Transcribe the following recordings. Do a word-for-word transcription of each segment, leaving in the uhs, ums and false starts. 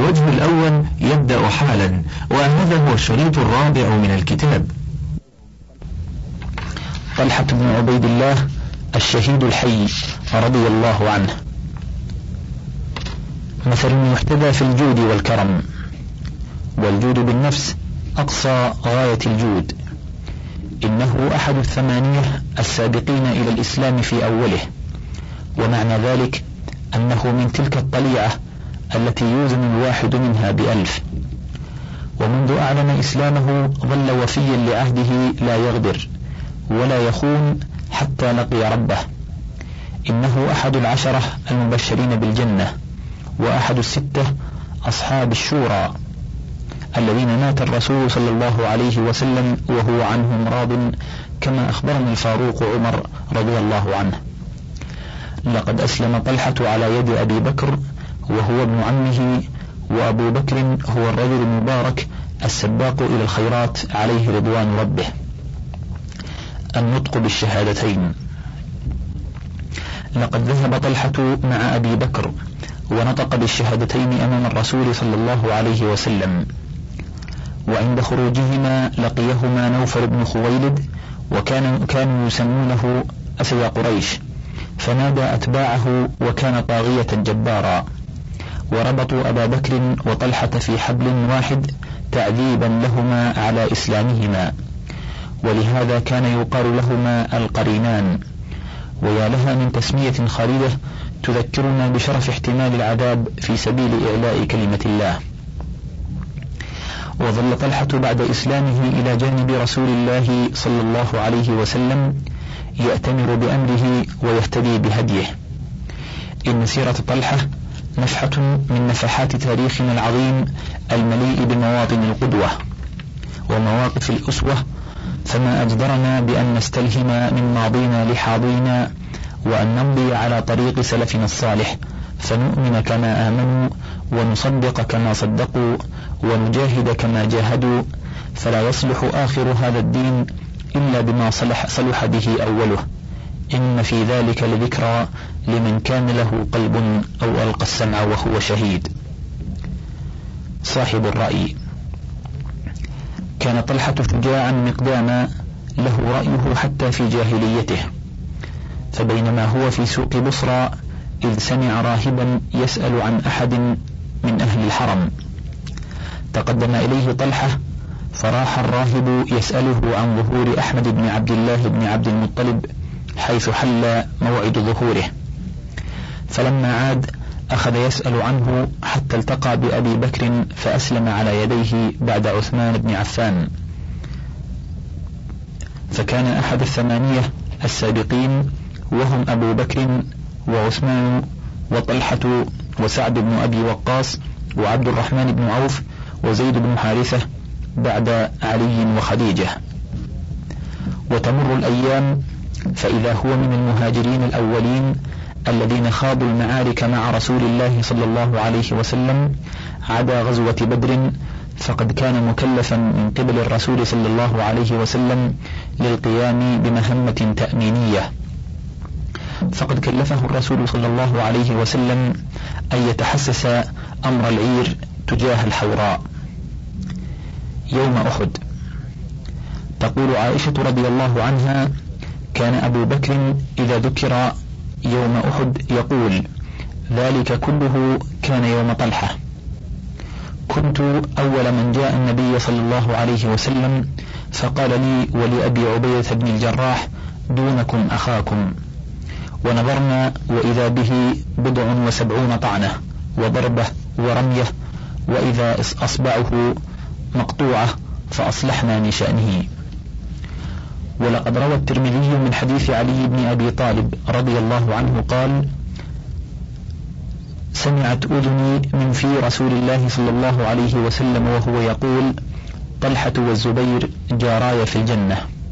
الوجه الأول يبدأ حالا، وهذا هو الشريط الرابع من الكتاب. طلحة بن عبيد الله الشهيد الحي رضي الله عنه. مثل المحتذى في الجود والكرم. والجود بالنفس أقصى غاية الجود، إنه أحد الثمانية السابقين إلى الإسلام في أوله، ومعنى ذلك أنه من تلك الطليعة التي يوزن الواحد منها بألف. ومنذ أعلن إسلامه ظل وفيا لعهده لا يغدر ولا يخون حتى لقي ربه. إنه أحد العشرة المبشرين بالجنة، وأحد الستة أصحاب الشورى الذين مات الرسول صلى الله عليه وسلم وهو عنهم راض، كما أخبرنا الفاروق عمر رضي الله عنه. لقد أسلم طلحة على يد أبي بكر وهو ابن عمه، وأبو بكر هو الرجل المبارك السباق إلى الخيرات عليه رضوان ربه. النطق بالشهادتين. لقد ذهب طلحة مع أبي بكر ونطق بالشهادتين أمام الرسول صلى الله عليه وسلم، وعند خروجهما لقيهما نوفل بن خويلد، وكانوا كانوا يسمونه أسد قريش، فنادى أتباعه وكان طاغية جبارا، وربطوا أبا بكر وطلحة في حبل واحد تعذيبا لهما على إسلامهما، ولهذا كان يقال لهما القرينان. ويا لها من تسمية خالدة تذكرنا بشرف احتمال العذاب في سبيل إعلاء كلمة الله. وظل طلحة بعد إسلامه إلى جانب رسول الله صلى الله عليه وسلم يأتمر بأمره ويهتدي بهديه. إن سيرة طلحة نفحة من نفحات تاريخنا العظيم المليء بمواطن القدوة ومواقف الأسوة، فما أجدرنا بأن نستلهم من ماضينا لحاضرنا، وأن نمضي على طريق سلفنا الصالح، فنؤمن كما آمنوا، ونصدق كما صدقوا، ونجاهد كما جاهدوا، فلا يصلح آخر هذا الدين إلا بما صلح, صلح به أوله. إن في ذلك لذكرى لمن كان له قلب أو ألقى السمع وهو شهيد. صاحب الرأي. كان طلحة شجاعا مقداما له رأيه حتى في جاهليته، فبينما هو في سوق بصرى إذ سمع راهبا يسأل عن أحد من أهل الحرم، تقدم إليه طلحة فراح الراهب يسأله عن ظهور أحمد بن عبد الله بن عبد المطلب حيث حل موعد ظهوره، فلما عاد أخذ يسأل عنه حتى التقى بأبي بكر فأسلم على يديه بعد عثمان بن عفان، فكان أحد الثمانية السابقين، وهم أبو بكر وعثمان وطلحة وسعد بن أبي وقاص وعبد الرحمن بن عوف وزيد بن حارثة بعد علي وخديجة. وتمر الأيام فإذا هو من المهاجرين الأولين الذين خاضوا المعارك مع رسول الله صلى الله عليه وسلم عدا غزوة بدر، فقد كان مكلفا من قبل الرسول صلى الله عليه وسلم للقيام بمهمة تأمينية، فقد كلفه الرسول صلى الله عليه وسلم أن يتحسس أمر العير تجاه الحوراء. يوم أحد. تقول عائشة رضي الله عنها: كان أبو بكر إذا ذكر يوم أحد يقول: ذلك كله كان يوم طلحة. كنت أول من جاء النبي صلى الله عليه وسلم، فقال لي ولأبي عبيدة بن الجراح: دونكم أخاكم. ونظرنا وإذا به بضع وسبعون طعنة وضربة ورمية، وإذا أصبعه مقطوعة، فأصلحنا من شأنه. ولقد روى الترمذي من حديث علي بن أبي طالب رضي الله عنه قال: سمعت أذني من في رسول الله صلى الله عليه وسلم وهو يقول: طلحة والزبير جاراي في الجنة.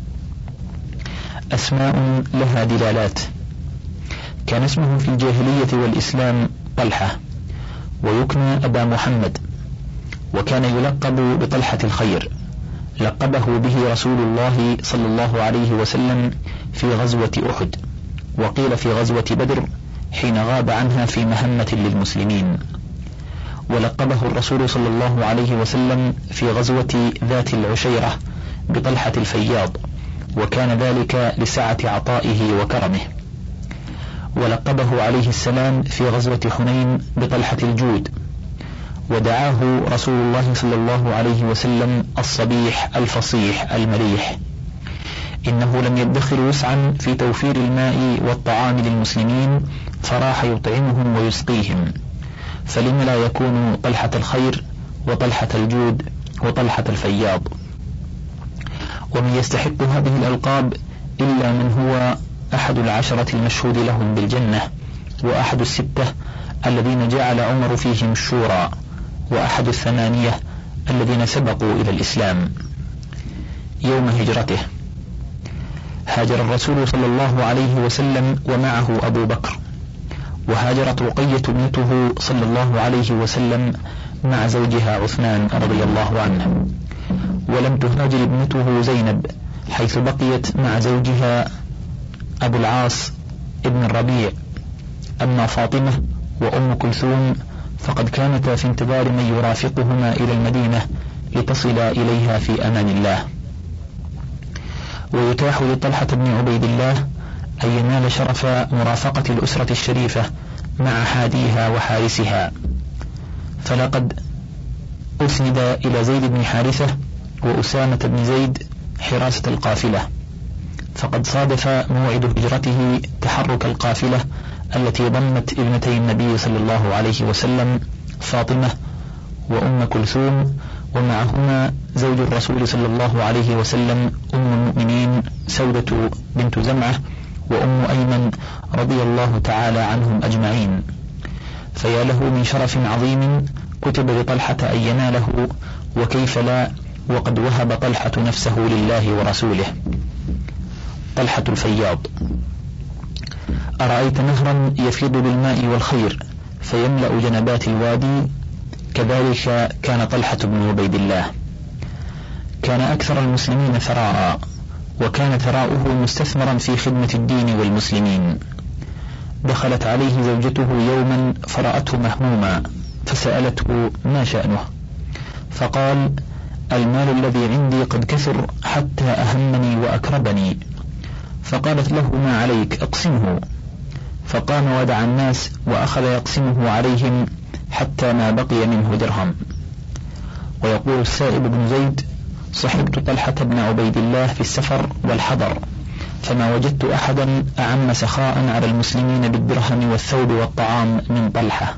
أسماء لها دلالات. كان اسمه في الجاهلية والإسلام طلحة، ويكنى أبا محمد، وكان يلقب بطلحة الخير، لقبه به رسول الله صلى الله عليه وسلم في غزوة أحد، وقيل في غزوة بدر حين غاب عنها في مهمة للمسلمين. ولقبه الرسول صلى الله عليه وسلم في غزوة ذات العشيرة بطلحة الفياض، وكان ذلك لسعة عطائه وكرمه. ولقبه عليه السلام في غزوة حنين بطلحة الجود، ودعاه رسول الله صلى الله عليه وسلم الصبيح الفصيح المليح، إنه لم يدخر وسعا في توفير الماء والطعام للمسلمين فراح يطعمهم ويسقيهم، فلم لا يكون طلحة الخير وطلحة الجود وطلحة الفياض؟ ومن يستحق هذه الألقاب إلا من هو أحد العشرة المشهود لهم بالجنة، وأحد الستة الذين جعل عمر فيهم الشورى، وأحد الثمانية الذين سبقوا إلى الإسلام. يوم هجرته هاجر الرسول صلى الله عليه وسلم ومعه أبو بكر، وهاجرت رقية ابنته صلى الله عليه وسلم مع زوجها عثمان رضي الله عنه، ولم تهاجر ابنته زينب حيث بقيت مع زوجها أبو العاص ابن الربيع. أما فاطمة وأم كلثوم فقد كانتا في انتظار من يرافقهما إلى المدينة لتصل إليها في أمان الله. ويتاح لطلحة بن عبيد الله أن ينال شرف مرافقة الأسرة الشريفة مع حاديها وحارسها، فلقد أسند إلى زيد بن حارثة وأسامة بن زيد حراسة القافلة، فقد صادف موعد هجرته تحرك القافلة التي ضمت ابنتي النبي صلى الله عليه وسلم فاطمة وأم كلثوم، ومعهما زوج الرسول صلى الله عليه وسلم أم المؤمنين سودة بنت زمعة وأم أيمن رضي الله تعالى عنهم أجمعين. فيا له من شرف عظيم كتب لطلحة أن يناله، وكيف لا وقد وهب طلحة نفسه لله ورسوله. طلحة الفياض: أرأيت نهرا يفيض بالماء والخير فيملأ جنبات الوادي، كذلك كان طلحة بن عبيد الله. كان أكثر المسلمين ثراء، وكان ثراؤه مستثمرا في خدمة الدين والمسلمين. دخلت عليه زوجته يوما فرأته مهموما فسألته ما شأنه، فقال: المال الذي عندي قد كثر حتى أهمني وأكربني. فقالت له: ما عليك، اقسمه. فقام ودعا الناس وأخذ يقسمه عليهم حتى ما بقي منه درهم. ويقول السائب بن زيد: صحبت طلحة بن عبيد الله في السفر والحضر، فما وجدت أحدا أعم سخاء على المسلمين بالدرهم والثوب والطعام من طلحة.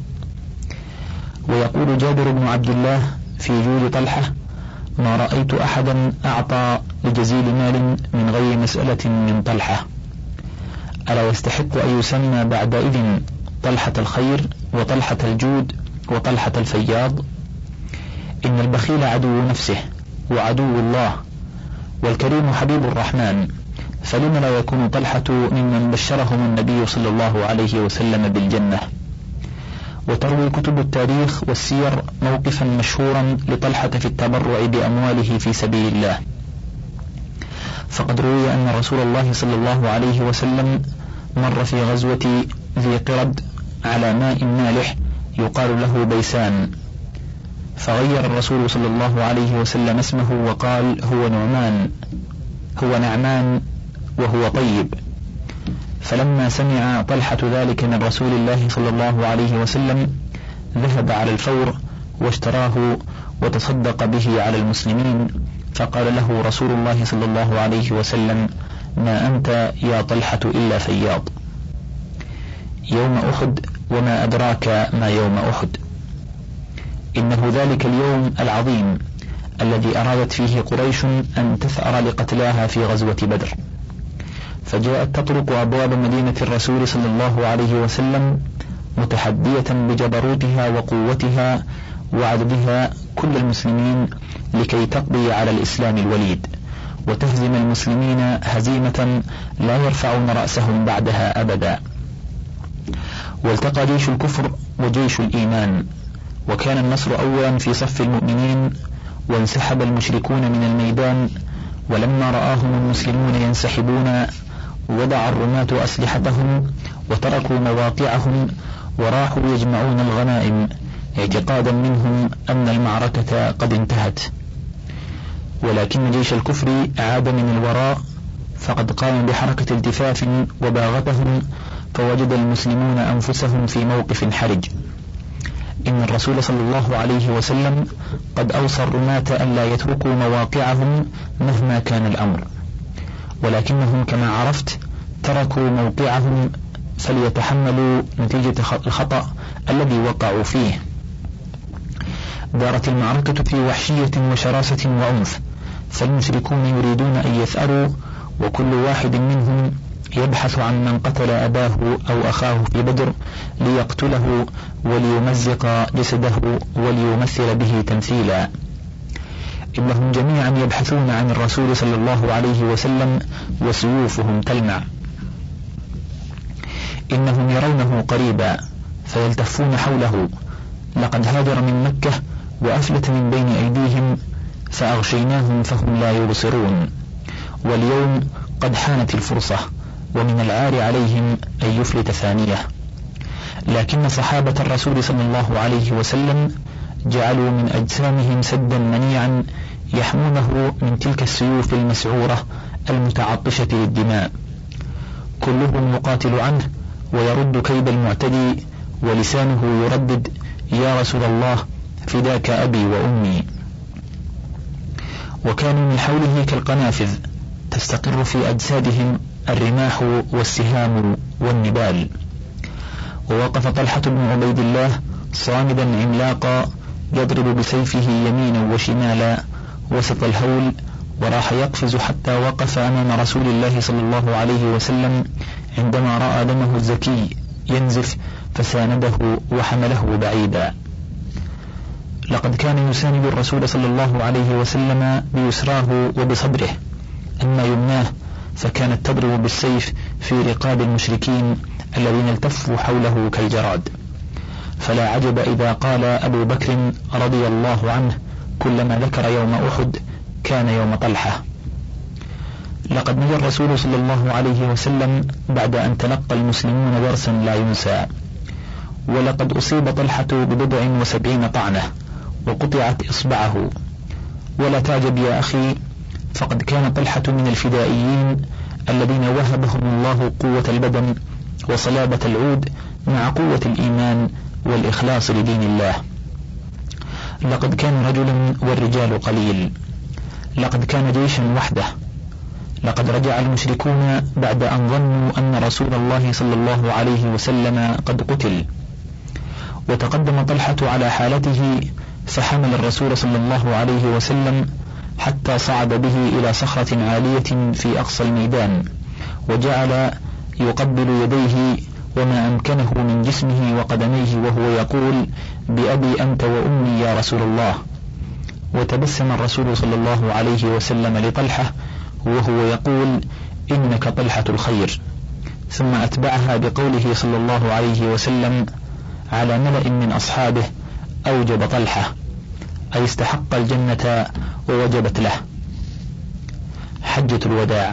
ويقول جابر بن عبد الله في جود طلحة: ما رأيت أحدا أعطى لجزيل مال من غير مسألة من طلحة. ألا يستحق أن يسمى بعدئذ طلحة الخير وطلحة الجود وطلحة الفياض؟ إن البخيل عدو نفسه وعدو الله، والكريم حبيب الرحمن، فلم لا يكون طلحة ممن بشرهم النبي صلى الله عليه وسلم بالجنة؟ وتروي كتب التاريخ والسير موقفا مشهورا لطلحة في التبرع بأمواله في سبيل الله، فقد روي أن رسول الله صلى الله عليه وسلم مر في غزوة ذي قرد على ماء مالح يقال له بيسان، فغير الرسول صلى الله عليه وسلم اسمه وقال: هو نعمان هو نعمان وهو طيب. فلما سمع طلحة ذلك من رسول الله صلى الله عليه وسلم ذهب على الفور واشتراه وتصدق به على المسلمين، فقال له رسول الله صلى الله عليه وسلم: ما أنت يا طلحة إلا فياض. يوم أحد، وما أدراك ما يوم أحد. إنه ذلك اليوم العظيم الذي أرادت فيه قريش أن تثأر لقتلاها في غزوة بدر، فجاءت تطرق أبواب مدينة الرسول صلى الله عليه وسلم متحدية بجبروتها وقوتها وعددها كل المسلمين لكي تقضي على الإسلام الوليد وتهزم المسلمين هزيمة لا يرفعون رأسهم بعدها أبدا. والتقى جيش الكفر وجيش الإيمان، وكان النصر أولا في صف المؤمنين، وانسحب المشركون من الميدان، ولما رآهم المسلمون ينسحبون وضع الرماة أسلحتهم وتركوا مواقعهم وراحوا يجمعون الغنائم، اعتقادا منهم أن المعركة قد انتهت، ولكن جيش الكفر عاد من الوراء فقد قام بحركة التفاف وباغتهم، فوجد المسلمون أنفسهم في موقف حرج. إن الرسول صلى الله عليه وسلم قد أوصى الرماة ألا يتركوا مواقعهم مهما كان الأمر، ولكنهم كما عرفت تركوا موقعهم فليتحملوا نتيجة الخطأ الذي وقعوا فيه. دارت المعركة في وحشية وشراسة وعنف، فالمشركون يريدون أن يثأروا، وكل واحد منهم يبحث عن من قتل أباه أو أخاه في بدر ليقتله وليمزق جسده وليمثل به تمثيلا. إنهم جميعا يبحثون عن الرسول صلى الله عليه وسلم وسيوفهم تلمع. إنهم يرونه قريبا فيلتفون حوله، لقد هاجر من مكة وأفلت من بين أيديهم فأغشيناهم فهم لا يبصرون، واليوم قد حانت الفرصة ومن العار عليهم أن يفلت ثانية. لكن صحابة الرسول صلى الله عليه وسلم جعلوا من أجسامهم سدا منيعا يحمونه من تلك السيوف المسعورة المتعطشة للدماء، كلهم يقاتل عنه ويرد كيد المعتدي، ولسانه يردد: يا رسول الله فداك أبي وأمي. وكانوا من حوله كالقنافذ تستقر في أجسادهم الرماح والسهام والنبال. ووقف طلحة بن عبيد الله صامدا عملاقا يضرب بسيفه يمينا وشمالا وسط الهول، وراح يقفز حتى وقف أمام رسول الله صلى الله عليه وسلم عندما رأى دمه الزكي ينزف فسانده وحمله بعيدا. لقد كان يساند الرسول صلى الله عليه وسلم بيسراه وبصدره، أما يمناه فكانت تضرب بالسيف في رقاب المشركين الذين التفوا حوله كالجراد. فلا عجب إذا قال أبو بكر رضي الله عنه كلما ذكر يوم أحد كان يوم طلحة. لقد نجا الرسول صلى الله عليه وسلم بعد أن تلقى المسلمون درسا لا ينسى، ولقد أصيب طلحة ببضع وسبعين طعنة وقطعت إصبعه. ولا تعجب يا أخي، فقد كان طلحة من الفدائيين الذين وهبهم الله قوة البدن وصلابة العود مع قوة الإيمان والإخلاص لدين الله. لقد كان رجلا والرجال قليل، لقد كان جيشا وحده. لقد رجع المشركون بعد أن ظنوا أن رسول الله صلى الله عليه وسلم قد قتل، وتقدم طلحة على حالته فحمل الرسول صلى الله عليه وسلم حتى صعد به إلى صخرة عالية في أقصى الميدان، وجعل يقبل يديه وما أمكنه من جسمه وقدميه وهو يقول: بأبي أنت وأمي يا رسول الله. وتبسم الرسول صلى الله عليه وسلم لطلحة وهو يقول: إنك طلحة الخير. ثم أتبعها بقوله صلى الله عليه وسلم على ملأ من أصحابه: أوجب طلحة، أي استحق الجنة ووجبت له. حجة الوداع.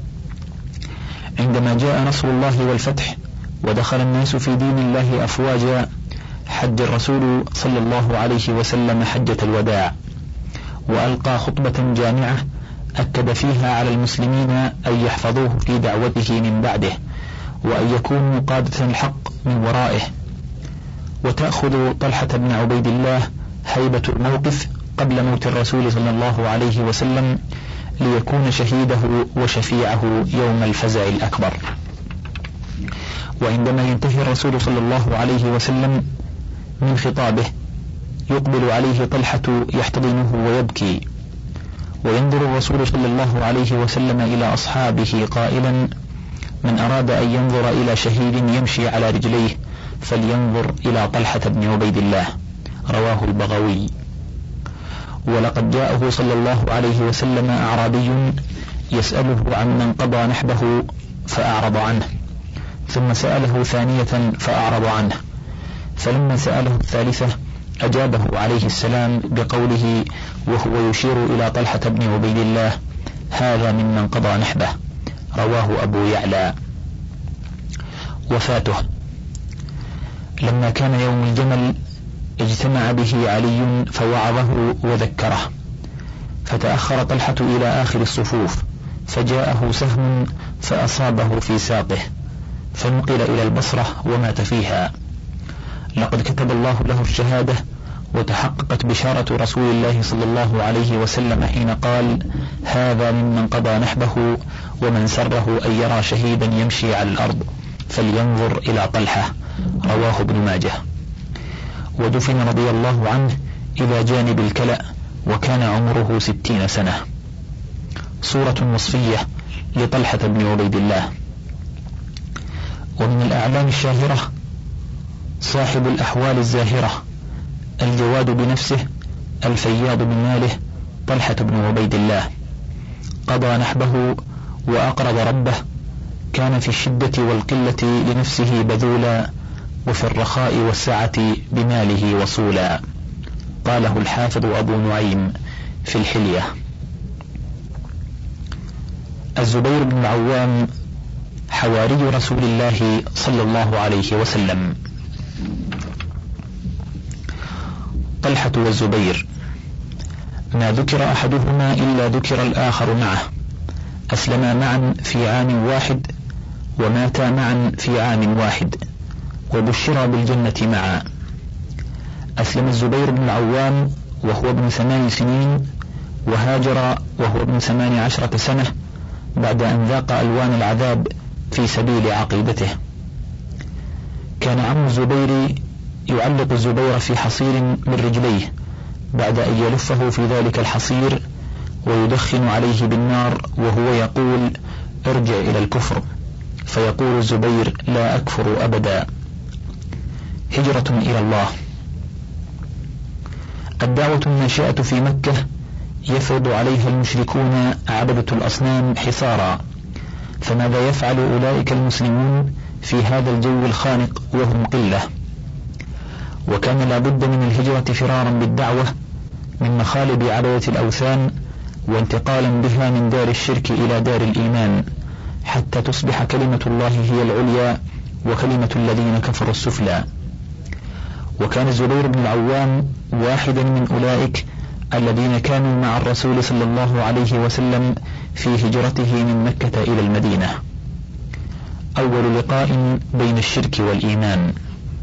عندما جاء نصر الله والفتح ودخل الناس في دين الله أفواجا، حج الرسول صلى الله عليه وسلم حجة الوداع، وألقى خطبة جامعة أكد فيها على المسلمين أن يحفظوه في دعوته من بعده، وأن يكونوا قادة الحق من ورائه. وتأخذ طلحة بن عبيد الله هيبة الموقف قبل موت الرسول صلى الله عليه وسلم ليكون شهيده وشفيعه يوم الفزع الأكبر. وعندما ينتهي الرسول صلى الله عليه وسلم من خطابه يقبل عليه طلحة يحتضنه ويبكي، وينظر الرسول صلى الله عليه وسلم إلى أصحابه قائلا: من أراد أن ينظر إلى شهيد يمشي على رجليه فلينظر إلى طلحة بن عبيد الله. رواه البغوي. ولقد جاءه صلى الله عليه وسلم أعرابي يسأله عن من قضى نحبه فأعرض عنه، ثم سأله ثانية فأعرض عنه، فلما سأله الثالثة أجابه عليه السلام بقوله وهو يشير إلى طلحة بن عبيد الله: هذا ممن قضى نحبه. رواه أبو يعلى. وفاته. لما كان يوم الجمل اجتمع به علي فوعظه وذكره، فتأخر طلحة إلى آخر الصفوف، فجاءه سهم فأصابه في ساقه، فنقل إلى البصرة ومات فيها. لقد كتب الله له الشهادة، وتحققت بشارة رسول الله صلى الله عليه وسلم حين قال: هذا ممن قضى نحبه، ومن سره أن يرى شهيدا يمشي على الأرض فلينظر إلى طلحة. رواه ابن ماجه. ودفن رضي الله عنه إلى جانب الكلأ، وكان عمره ستين سنة. صورة وصفية لطلحة بن عبيد الله. ومن الأعلام الشاهرة صاحب الأحوال الزاهرة الجواد بنفسه الفياض بماله طلحة بن عبيد الله، قضى نحبه وأقرض ربه، كان في الشدة والقلة لنفسه بذولا، وفي الرخاء والسعة بماله وصولا. قاله الحافظ أبو نعيم في الحلية. الزبير بن العوام حواري رسول الله صلى الله عليه وسلم. طلحة والزبير ما ذكر أحدهما إلا ذكر الآخر معه، أسلما معا في عام واحد، وماتا معا في عام واحد، وبشرا بالجنة معا. أسلم الزبير بن العوام وهو ابن ثمان سنين، وهاجر وهو ابن ثمان عشرة سنة بعد أن ذاق ألوان العذاب في سبيل عقيدته. كان عم الزبير يعلق الزبير في حصير من رجليه بعد أن يلفه في ذلك الحصير ويدخن عليه بالنار، وهو يقول: ارجع إلى الكفر، فيقول الزبير: لا أكفر أبدا. هجرة إلى الله. الدعوة الناشئة في مكة يفرض عليها المشركون عبدة الأصنام حصارا، فماذا يفعل أولئك المسلمون في هذا الجو الخانق وهم قلة؟ وكان لا بد من الهجرة فرارا بالدعوة من مخالب عبدة الأوثان، وانتقالا بها من دار الشرك إلى دار الإيمان، حتى تصبح كلمة الله هي العليا وكلمة الذين كفروا السفلى. وكان الزبير بن العوام واحدا من أولئك الذين كانوا مع الرسول صلى الله عليه وسلم في هجرته من مكة إلى المدينة. أول لقاء بين الشرك والإيمان.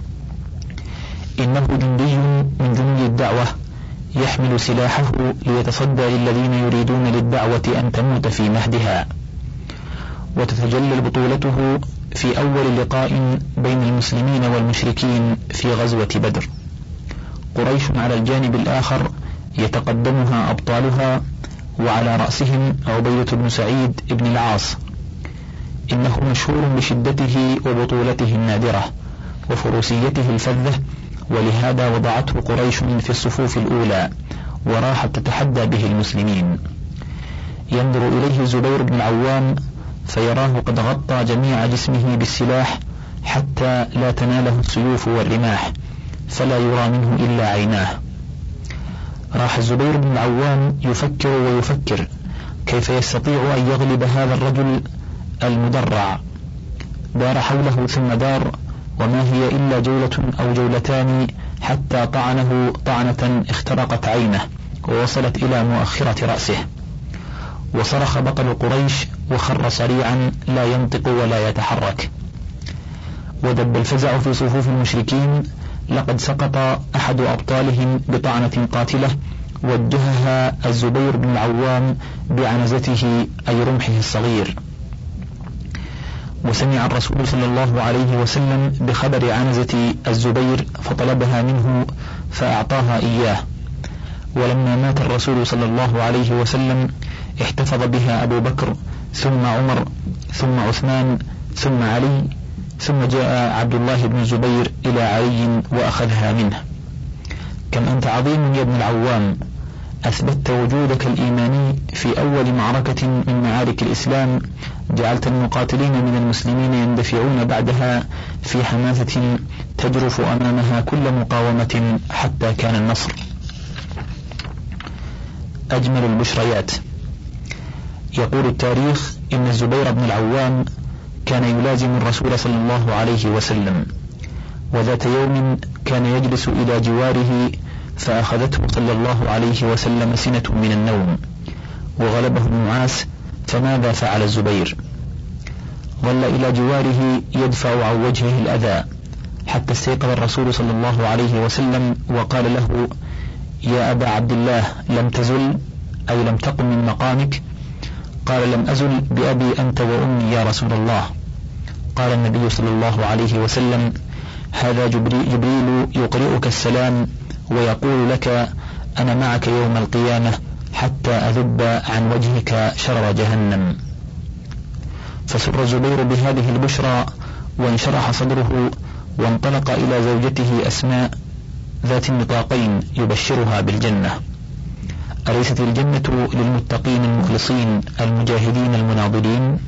إنه جندي من جنود الدعوة يحمل سلاحه ليتصدى للذين يريدون للدعوة أن تموت في مهدها. وتتجلى بطولته في أول لقاء بين المسلمين والمشركين في غزوة بدر. قريش على الجانب الآخر يتقدمها أبطالها، وعلى رأسهم عبيدة بن سعيد بن العاص. إنه مشهور بشدته وبطولته النادرة وفروسيته الفذة، ولهذا وضعته قريش في الصفوف الأولى وراحت تتحدى به المسلمين. ينظر إليه الزبير بن العوام فيراه قد غطى جميع جسمه بالسلاح حتى لا تناله السيوف والرماح، فلا يرى منه إلا عيناه. راح الزبير بن العوام يفكر ويفكر كيف يستطيع أن يغلب هذا الرجل المدرع. دار حوله ثم دار، وما هي إلا جولة أو جولتان حتى طعنه طعنة اخترقت عينه ووصلت إلى مؤخرة رأسه، وصرخ بطل قريش وخر صريعا لا ينطق ولا يتحرك. ودب الفزع في صفوف المشركين، لقد سقط أحد أبطالهم بطعنة قاتلة وجهها الزبير بن العوام بعنزته أي رمحه الصغير. وسمع الرسول صلى الله عليه وسلم بخبر عنزة الزبير فطلبها منه فأعطاها إياه. ولما مات الرسول صلى الله عليه وسلم احتفظ بها أبو بكر ثم عمر ثم عثمان ثم علي، ثم جاء عبد الله بن الزبير إلى علي وأخذها منه. كم أنت عظيم يا ابن العوام، أثبتت وجودك الإيماني في أول معركة من معارك الإسلام، جعلت المقاتلين من المسلمين يندفعون بعدها في حماسة تجرف أمامها كل مقاومة حتى كان النصر. أجمل البشريات. يقول التاريخ إن الزبير بن العوام كان يلازم الرسول صلى الله عليه وسلم، وذات يوم كان يجلس إلى جواره فأخذته صلى الله عليه وسلم سنة من النوم وغلبه النعاس، فماذا فعل الزبير؟ ظل إلى جواره يدفع عن وجهه الأذى حتى استيقظ الرسول صلى الله عليه وسلم وقال له: يا أبا عبد الله، لم تزل أي لم تقم من مقامك؟ قال: لم أزل بأبي أنت وأمي يا رسول الله. قال النبي صلى الله عليه وسلم: هذا جبريل يقرئك السلام ويقول لك: أنا معك يوم القيامة حتى أذب عن وجهك شرر جهنم. فسر الزبير بهذه البشرى وانشرح صدره، وانطلق إلى زوجته أسماء ذات النطاقين يبشرها بالجنة. أليست الجنة للمتقين المخلصين المجاهدين المناضلين؟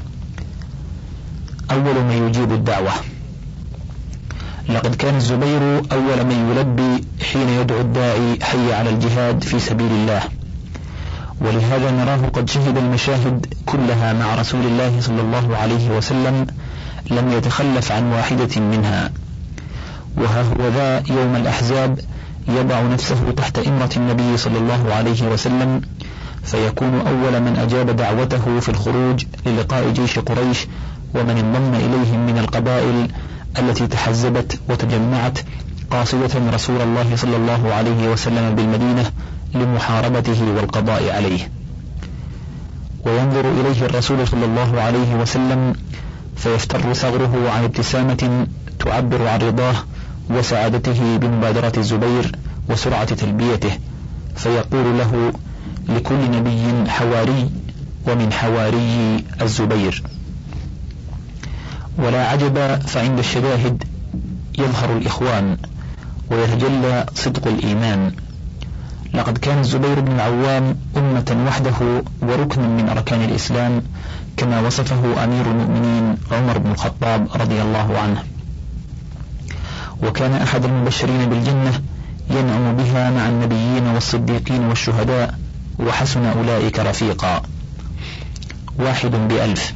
أول من يجيب الدعوة. لقد كان الزبير أول من يلبي حين يدعو الداعي حي على الجهاد في سبيل الله، ولهذا نراه قد شهد المشاهد كلها مع رسول الله صلى الله عليه وسلم، لم يتخلف عن واحدة منها. وها هو ذا يوم الأحزاب يضع نفسه تحت إمرة النبي صلى الله عليه وسلم، فيكون أول من أجاب دعوته في الخروج للقاء جيش قريش ومن انضم إليهم من القبائل التي تحزبت وتجمعت قاصدة رسول الله صلى الله عليه وسلم بالمدينة لمحاربته والقضاء عليه. وينظر إليه الرسول صلى الله عليه وسلم فيفتر ثغره عن ابتسامة تعبر عن رضاه وسعادته بمبادرة الزبير وسرعة تلبيته، فيقول له: لكل نبي حواري، ومن حواري الزبير. ولا عجب، فعند الشدائد يظهر الإخوان ويتجلى صدق الإيمان. لقد كان الزبير بن العوام أمة وحده وركنا من أركان الإسلام، كما وصفه أمير المؤمنين عمر بن الخطاب رضي الله عنه، وكان أحد المبشرين بالجنة ينعم بها مع النبيين والصديقين والشهداء، وحسن أولئك رفيقا. واحد بألف.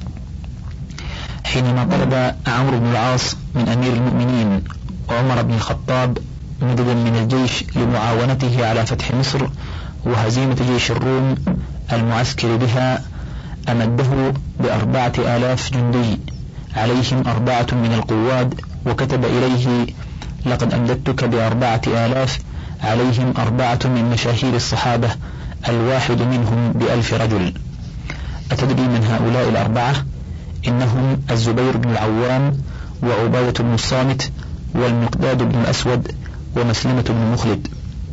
حينما طلب عمرو بن العاص من أمير المؤمنين عمر بن الخطاب مددا من الجيش لمعاونته على فتح مصر وهزيمة جيش الروم المعسكر بها، أمده بأربعة آلاف جندي عليهم أربعة من القواد، وكتب إليه: لقد أمددتك بأربعة آلاف عليهم أربعة من مشاهير الصحابة، الواحد منهم بألف رجل. أتدري من هؤلاء الأربعة؟ إنهم الزبير بن العوام، وعبادة بن الصامت، والمقداد بن الأسود، ومسلمة بن مخلد.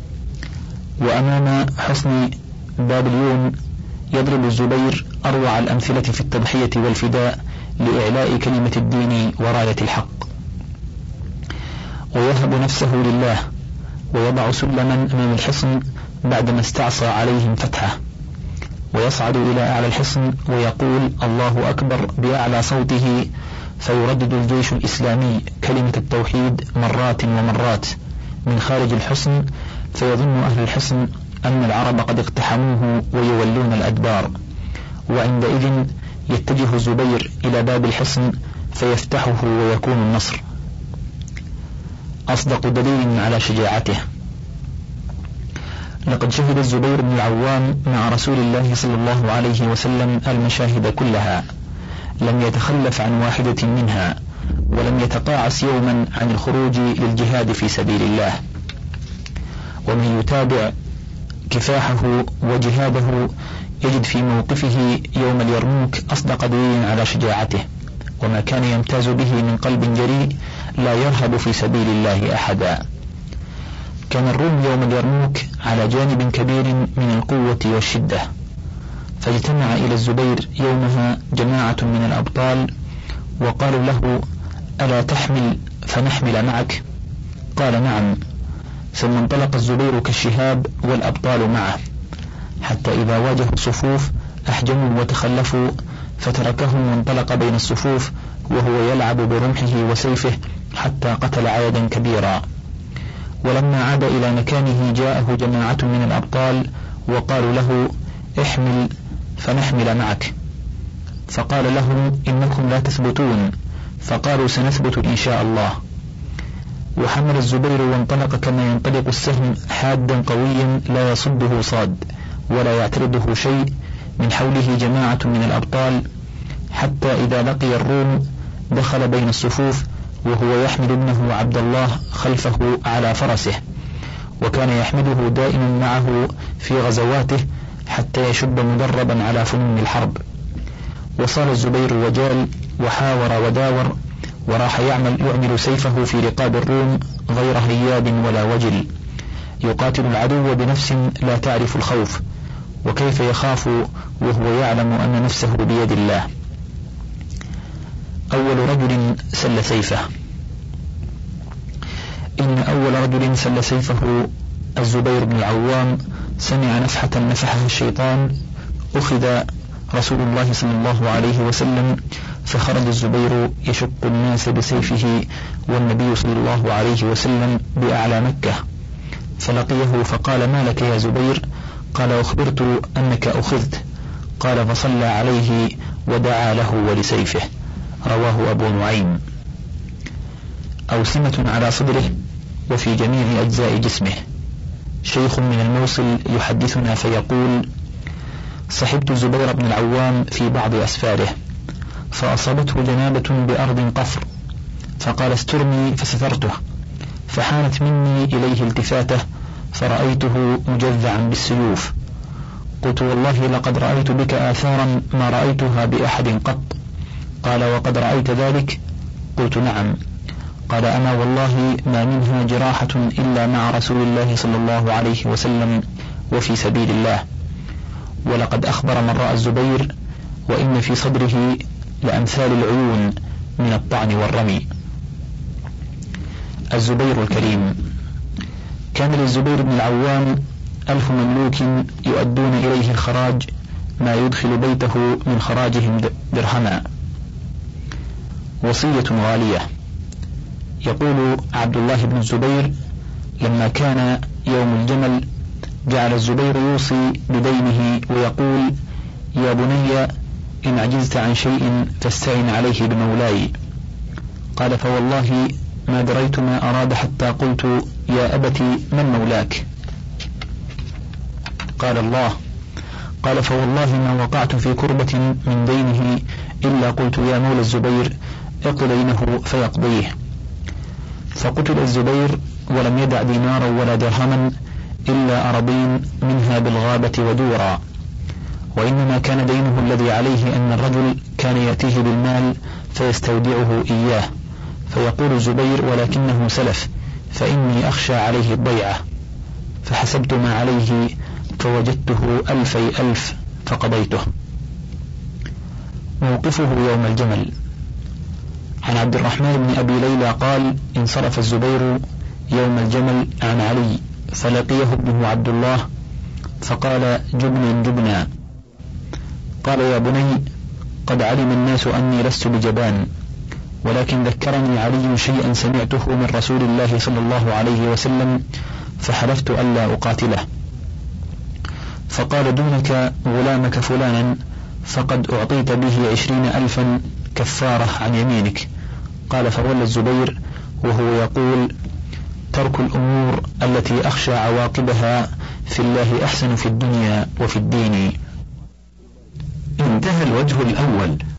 وأمام حصن بابليون يضرب الزبير أروع الأمثلة في التضحية والفداء لإعلاء كلمة الدين وراية الحق، ويهب نفسه لله، ويضع سلما أمام الحصن بعدما استعصى عليهم فتحه، ويصعد إلى أعلى الحصن ويقول: الله أكبر بأعلى صوته، فيردد الجيش الإسلامي كلمة التوحيد مرات ومرات من خارج الحصن، فيظن أهل الحصن أن العرب قد اقتحموه ويولون الأدبار، وعندئذ يتجه الزبير إلى باب الحصن فيفتحه ويكون النصر. أصدق دليل على شجاعته. لقد شهد الزبير بن العوام مع رسول الله صلى الله عليه وسلم المشاهد كلها، لم يتخلف عن واحدة منها، ولم يتقاعس يوما عن الخروج للجهاد في سبيل الله. ومن يتابع كفاحه وجهاده يجد في موقفه يوم اليرموك أصدق دليل على شجاعته، وما كان يمتاز به من قلب جريء لا يرهب في سبيل الله أحدا. كان الروم يوم اليرموك على جانب كبير من القوة والشدة، فاجتمع إلى الزبير يومها جماعة من الأبطال وقالوا له: ألا تحمل فنحمل معك؟ قال: نعم. ثم انطلق الزبير كالشهاب والأبطال معه، حتى إذا واجهوا الصفوف أحجموا وتخلفوا، فتركهم وانطلق بين الصفوف وهو يلعب برمحه وسيفه حتى قتل عددا كبيرا. ولما عاد إلى مكانه جاءه جماعة من الأبطال وقالوا له: احمل فنحمل معك. فقال لهم: إنكم لا تثبتون. فقالوا: سنثبت إن شاء الله. وحمل الزبير وانطلق كما ينطلق السهم حادا قويا لا يصده صاد ولا يعترضه شيء من حوله جماعة من الأبطال، حتى إذا لقي الروم دخل بين الصفوف وهو يحمل ابنه عبد الله خلفه على فرسه، وكان يحمله دائما معه في غزواته حتى يشب مدربا على فنون الحرب. وصال الزبير وجال وحاور وداور، وراح يعمل, يعمل سيفه في رقاب الروم غير هياب ولا وجل، يقاتل العدو بنفس لا تعرف الخوف، وكيف يخاف وهو يعلم أن نفسه بيد الله. أول رجل سل سيفه. إن أول رجل سل سيفه الزبير بن العوام سمع نفحة نفحها الشيطان، أخذ رسول الله صلى الله عليه وسلم، فخرج الزبير يشق الناس بسيفه والنبي صلى الله عليه وسلم بأعلى مكة، فلقيه فقال: ما لك يا زبير؟ قال: أخبرت أنك أخذت. قال: فصلى عليه ودعا له ولسيفه. رواه أبو نعيم. أوسمة على صدره وفي جميع أجزاء جسمه. شيخ من الموصل يحدثنا فيقول: صحبت الزبير بن العوام في بعض أسفاره، فأصابته جنابة بأرض قفر، فقال: استرني، فسترته، فحانت مني إليه التفاته فرأيته مجذعا بالسيوف، قلت: والله لقد رأيت بك آثارا ما رأيتها بأحد قط. قال: وقد رأيت ذلك؟ قلت: نعم. قال: أما والله ما منها جراحة إلا مع رسول الله صلى الله عليه وسلم وفي سبيل الله. ولقد أخبر من رأى الزبير: وإن في صدره لأمثال العيون من الطعن والرمي. الزبير الكريم. كان للزبير بن العوام ألف مملوك يؤدون إليه الخراج ما يدخل بيته من خراجهم درهما. وصية غالية. يقول عبد الله بن الزبير: لما كان يوم الجمل جعل الزبير يوصي بدينه ويقول: يا بني إن عجزت عن شيء فاستعن عليه بمولاي. قال: فوالله ما دريت ما أراد حتى قلت: يا أبت من مولاك؟ قال: الله. قال: فوالله ما وقعت في كربة من دينه إلا قلت: يا مولى الزبير اقض دينه فيقضيه. فقتل الزبير ولم يدع دينارا ولا درهما إلا أرضين منها بالغابة ودورا، وإنما كان دينه الذي عليه أن الرجل كان يأتيه بالمال فيستودعه إياه، فيقول الزبير: ولكنه سلف، فإني أخشى عليه الضيعة، فحسبت ما عليه فوجدته ألفي ألف فقضيته. موقفه يوم الجمل. عن عبد الرحمن بن أبي ليلى قال: انصرف الزبير يوم الجمل عن علي فلقيه ابنه عبد الله فقال: جبنا جبنا. قال: يا بني قد علم الناس أني لست بجبان، ولكن ذكرني علي شيئا سمعته من رسول الله صلى الله عليه وسلم فحلفت ألا أقاتله. فقال: دونك غلامك فلانا فقد أعطيت به عشرين ألفا كفارة عن يمينك. قال: فولى الزبير وهو يقول: ترك الأمور التي أخشى عواقبها في الله أحسن في الدنيا وفي الدين. انتهى الوجه الأول.